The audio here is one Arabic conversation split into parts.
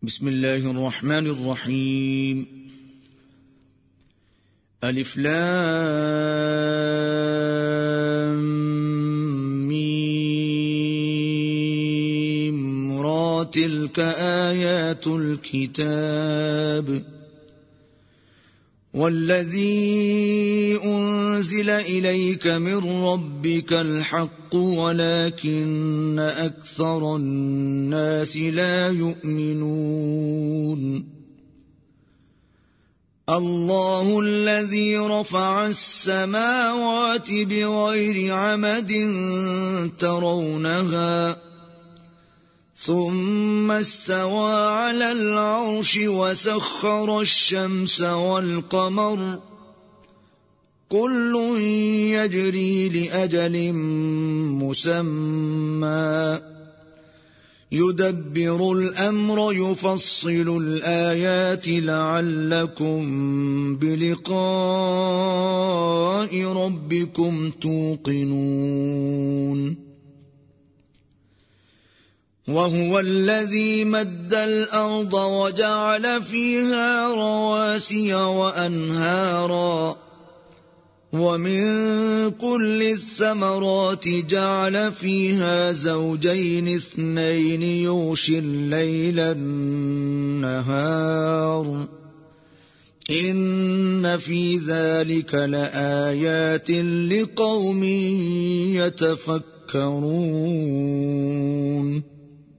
بسم الله الرحمن الرحيم. ألف لام ميم را تلك آيات الكتاب والذي أنزل إليك من ربك الحق ولكن أكثر الناس لا يؤمنون. الله الذي رفع السماوات بغير عمد ترونها ثم استوى على العرش وسخر الشمس والقمر كل يجري لأجل مسمى يدبر الأمر يفصل الآيات لعلكم بلقاء ربكم توقنون. وهو الذي مد الأرض وجعل فيها رواسي وأنهارا ومن كل الثمرات جعل فيها زوجين اثنين يغشي الليل النهار إن في ذلك لآيات لقوم يتفكرون.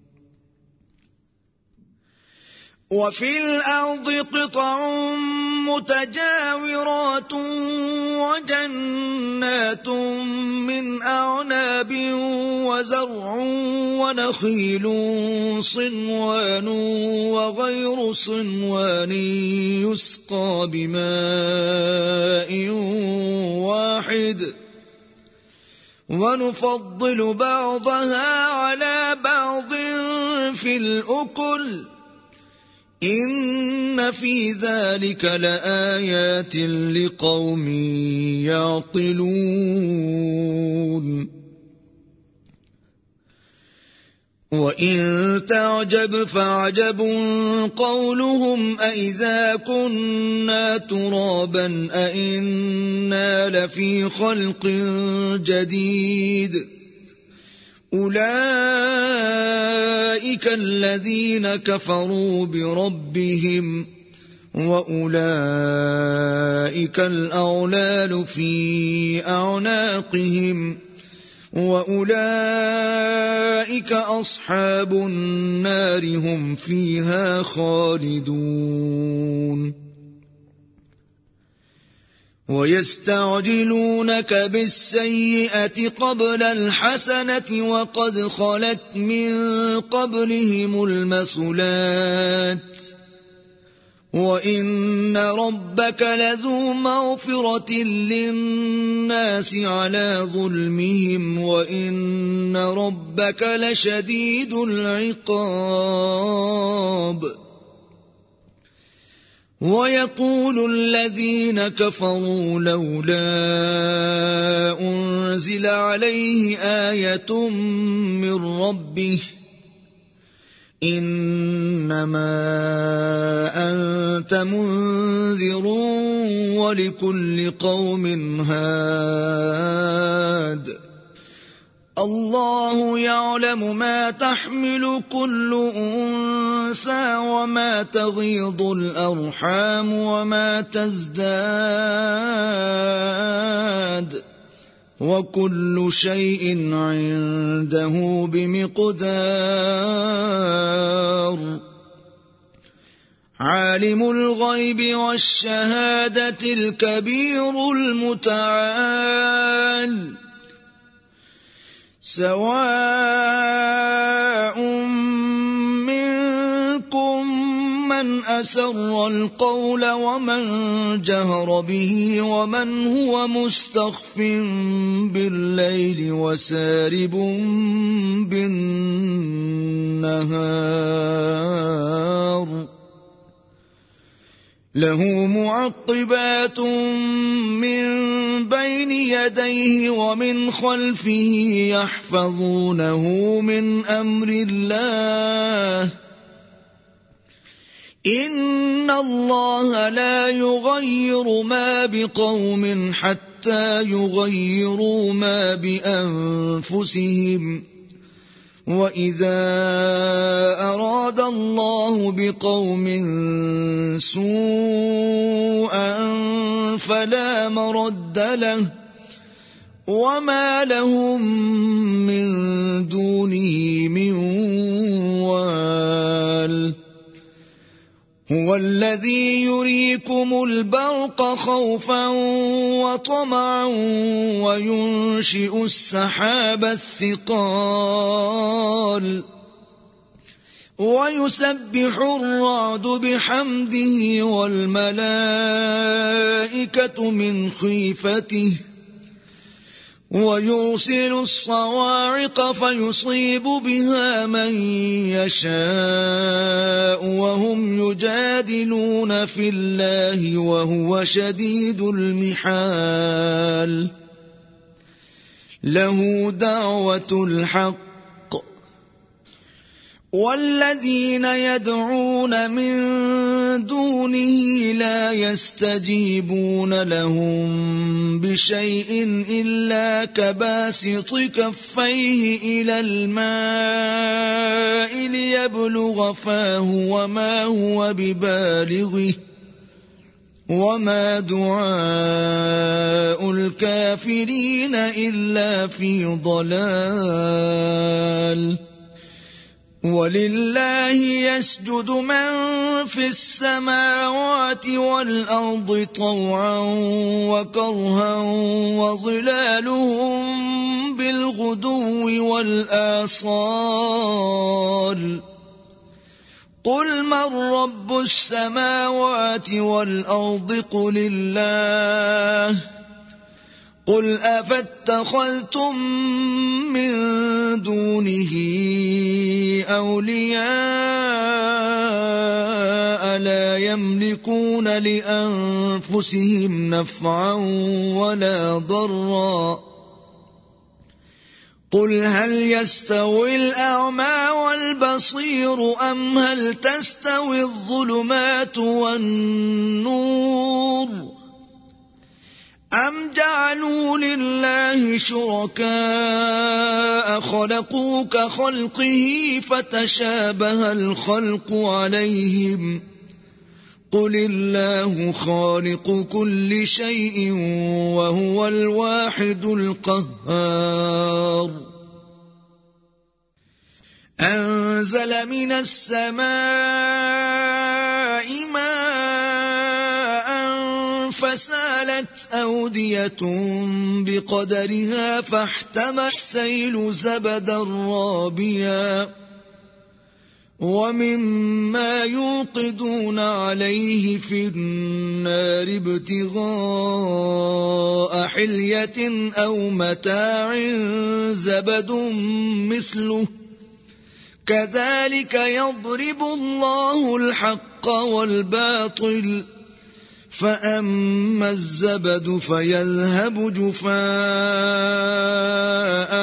وفي الأرض قطع متجاورات وجنات من أعناب وزرع ونخيل صنوان وغير صنوان يسقى بماء واحد ونفضل بعضها على بعض في الأكل إن في ذلك لآيات لقوم يعقلون. وإن تعجب فعجب قولهم أإذا كنا ترابا أإنا لفي خلق جديد أولئك الذين كفروا بربهم وأولئك الأغلال في أعناقهم وأولئك أصحاب النار هم فيها خالدون. ويستعجلونك بالسيئة قبل الحسنة وقد خلت من قبلهم المثلات وإن ربك لذو مغفرة للناس على ظلمهم وإن ربك لشديد العقاب. ويقول الذين كفروا لولا أنزل عليه آية من ربه إنما أنت منذر ولكل قوم هاد الله يعلم ما تحمل كل أنثى وما تغيض الأرحام وما تزداد وكل شيء عنده بمقدار. عالم الغيب والشهادة الكبير المتعال سواء منكم من أسر القول ومن جهر به ومن هو مستخف بالليل وسارب بالنهار له معقبات من بين يديه ومن خلفه يحفظونه من أمر الله إن الله لا يغير ما بقوم حتى يغيروا ما بأنفسهم وإذا أراد الله بقوم سوءا فلا مرد له وما لهم من دونه من وال هو الذي يريكم البرق خوفا وطمعا وينشئ السحاب الثقال ويسبح الرعد بحمده والملائكة من خيفته ويرسل الصواعق فيصيب بها من يشاء وهم يجادلون في الله وهو شديد المحال له دعوة الحق والذين يدعون من دونه لا يستجيبون لهم بشيء إلا كباسط كفيه إلى الماء ليبلغ فاه وما هو ببالغه وما دعاء الكافرين إلا في ضلال ولله يسجد من في السماوات والأرض طوعا وكرها وظلالهم بالغدو والآصال قل من رب السماوات والأرض قل الله قل أفاتخذتم من دونه أولياء لا يملكون لأنفسهم نفعا ولا ضرا قل هل يستوي الأعمى والبصير أم هل تستوي الظلمات والنور أم جعلوا لله شركاء خلقوا كخلقه فتشابه الخلق عليهم قل الله خالق كل شيء وهو الواحد القهار أنزل من السماء ماء فسالت أودية بقدرها فاحتمل السيل زبدا رابيا ومما يوقدون عليه في النار ابتغاء حلية أو متاع زبد مثله كذلك يضرب الله الحق والباطل فأما الزبد فيذهب جفاء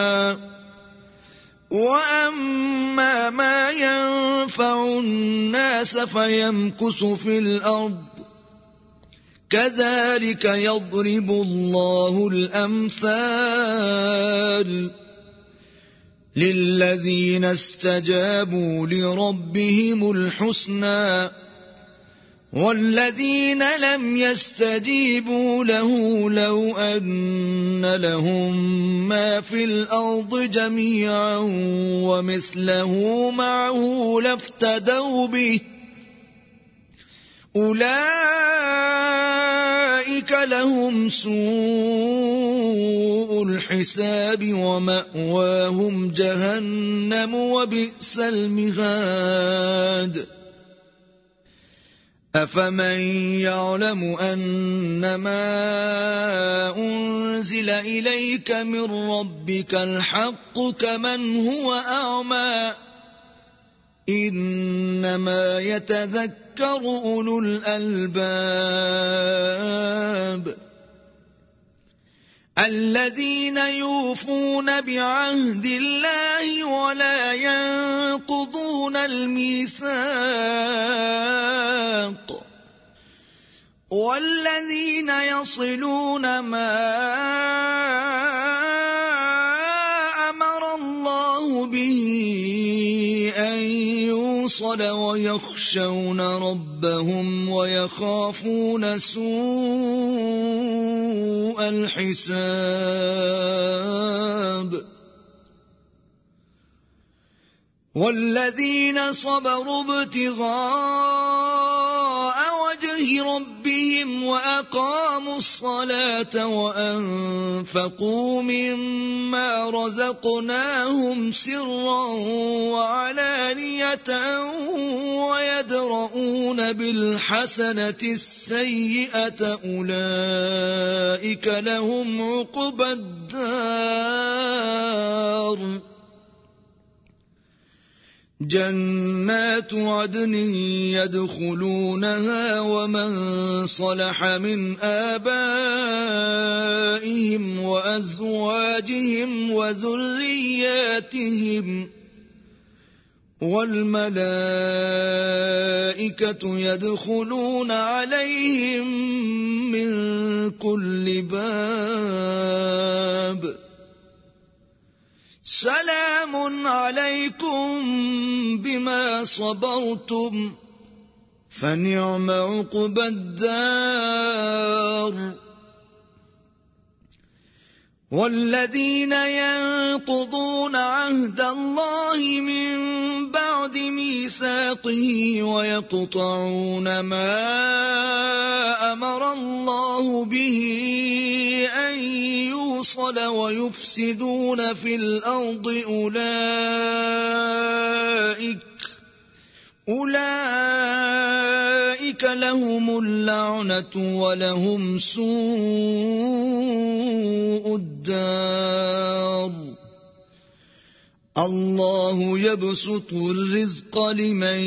وأما ما ينفع الناس فيمكث في الأرض كذلك يضرب الله الأمثال للذين استجابوا لربهم الحسنى والذين لم يستجيبوا له لو أن لهم ما في الأرض جميعا ومثله معه لافتدوا به أولئك لهم سوء الحساب ومأواهم جهنم وبئس المهاد أفمن يعلم أنما أنزل إليك من ربك الحق كمن هو أعمى إنما يتذكر أولو الألباب الذين يوفون بعهد الله ولا ينقضون الميثاق والذين يصلون ما أمر الله به أن يوصل ويخشون ربهم ويخافون سوء الحساب والذين صبروا ابتغاء وجه ربهم وأقاموا الصلاة وأنفقوا مما رزقناهم سرا وعلانية ويدرؤون بالحسنة السيئة أولئك لهم عقبى الدار جنات عدن يدخلونها ومن صلح من آبائهم وأزواجهم وذرياتهم والملائكة يدخلون عليهم من كل باب سلام عليكم بما صبرتم فنعم عقبى الدار والذين ينقضون عهد الله من بعد ميثاقه ويقطعون ما أمر الله به أن يوصل ويفسدون في الأرض أولئك لهم اللعنة ولهم سوء الدار الله يبسط الرزق لمن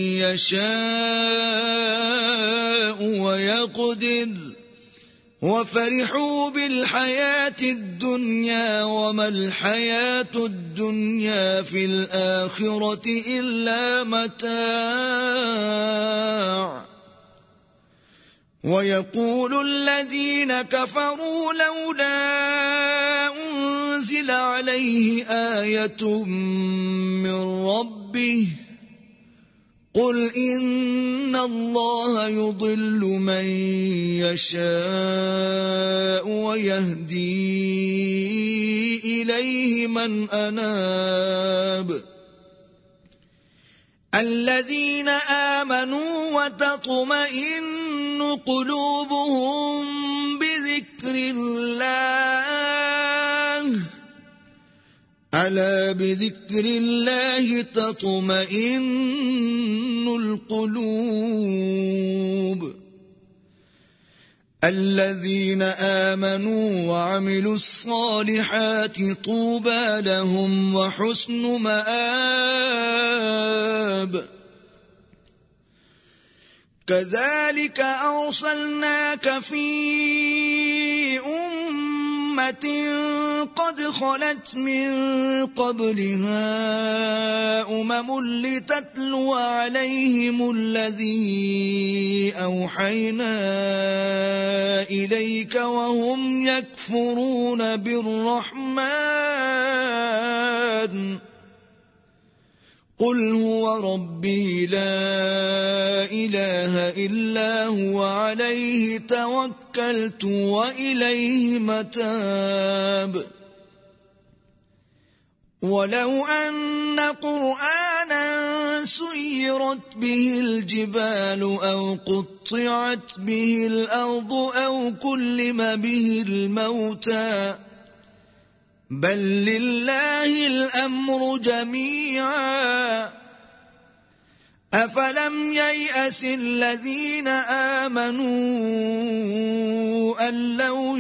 يشاء ويقدر وفرحوا بالحياة الدنيا وما الحياة الدنيا في الآخرة إلا متاع ويقول الذين كفروا لولا أنزل عليه آية من ربه قل إن الله يضل من يشاء ويهدي إليه من أناب الذين آمنوا وتطمئن قلوبهم بذكر الله ألا بذكر الله تطمئن القلوب الذين آمنوا وعملوا الصالحات طوبى لهم وحسن مآب كذلك أرسلناك في أمة قد خلت من قبلها لتتلو عليهم الذي أوحينا إليك وهم يكفرون بالرحمن قل هو ربي لا إله إلا هو عليه توكلت وإليه متاب ولو أن قرآنا سيرت به الجبال أو قطعت به الأرض أو كلم به الموتى بل لله الأمر جميعا أفلم ييأس الذين آمنوا أن لو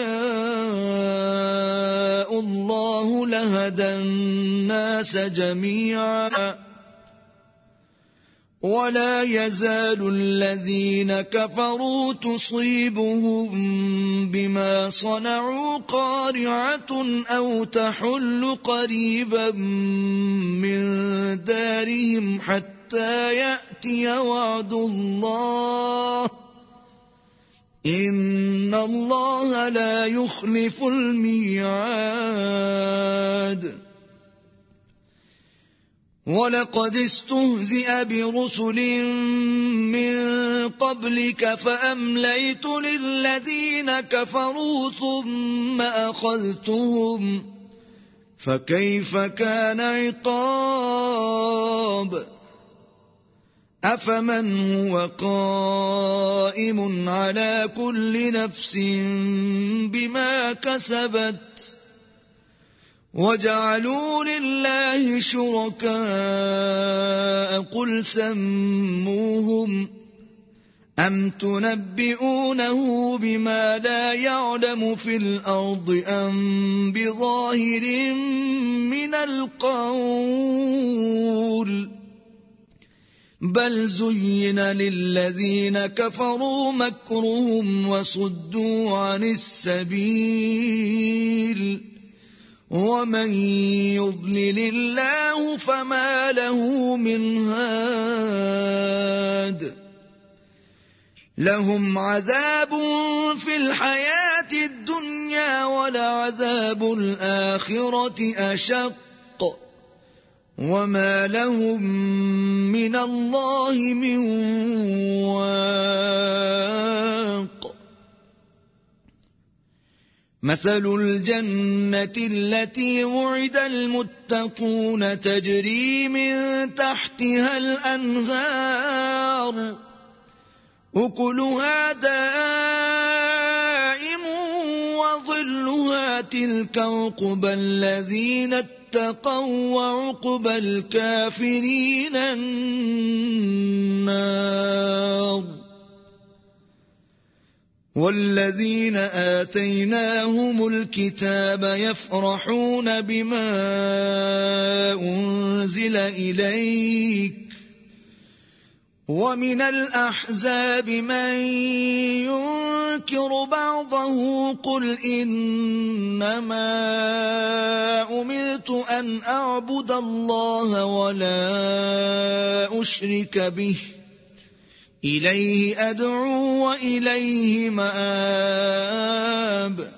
يشاء الله لهدى الناس جميعا ولا يزال الذين كفروا تصيبهم بما صنعوا قارعة أو تحل قريبا من دارهم حتى يأتي وعد الله إن الله لا يخلف الميعاد ولقد استهزئ برسل من قبلك فأمليت للذين كفروا ثم أخذتهم فكيف كان عقاب أفمن هو قائم على كل نفس بما كسبت وجعلوا لله شركاء قل سموهم أم تنبئونه بما لا يعلم في الأرض أم بظاهر من القول بل زين للذين كفروا مكرهم وصدوا عن السبيل ومن يضلل الله فما له من هاد لهم عذاب في الحياة الدنيا ولعذاب الآخرة أشق وما لهم من الله من واق مثل الجنة التي وعد المتقون تجري من تحتها الأنهار أكلها دائم وظلها تلك عقبى الذين اتقوا وعقبى الكافرين النار والذين آتيناهم الكتاب يفرحون بما أنزل إليك ومن الأحزاب من ينكر بعضه قل إنما أمرت أن أعبد الله ولا أشرك به إليه أدعو وإليه مآب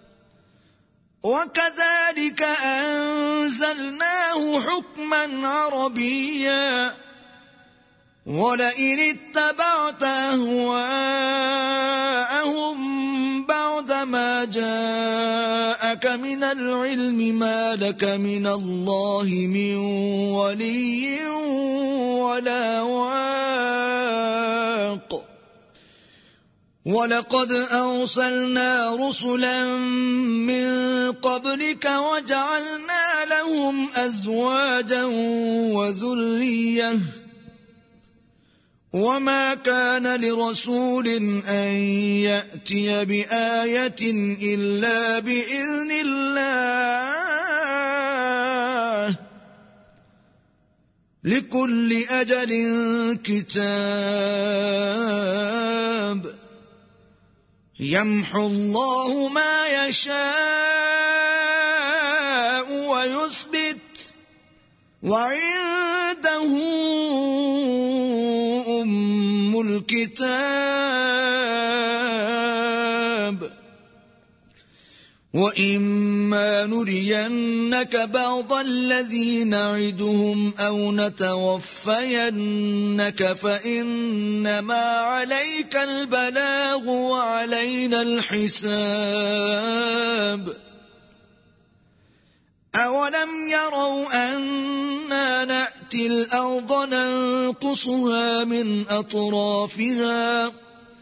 وكذلك أنزلناه حكما عربيا ولئن اتبعت أهواءهم بعدما جاءك من العلم ما لك من الله من ولي ولا واق ولقد أرسلنا رسلا من قبلك وجعلنا لهم أزواجا وذرية وما كان لرسول أن يأتي بآية إلا بإذن الله لكل أجل كتاب يمحو الله ما يشاء ويثبت وعنده أم الكتاب وإما نرينك بعض الذي نعدهم أو نتوفينك فإنما عليك البلاغ وعلينا الحساب أولم يروا أنا نأتي الأرض ننقصها من أطرافها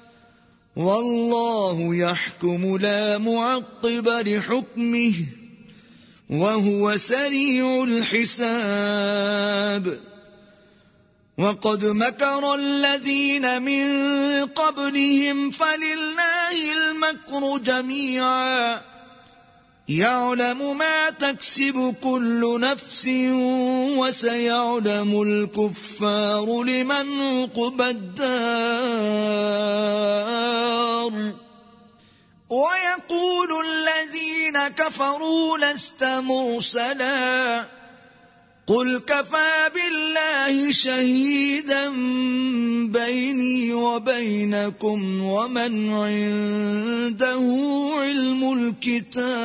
والله يحكم لا معقب لحكمه وهو سريع الحساب وقد مكر الذين من قبلهم فلله المكر جميعا يعلم ما تكسب كل نفس وسيعلم الكفار لمن عقبى الدار ويقول الذين كفروا لست مرسلا قل كفى بالله شهيدا بيني بينكم ومن عنده علم الكتاب.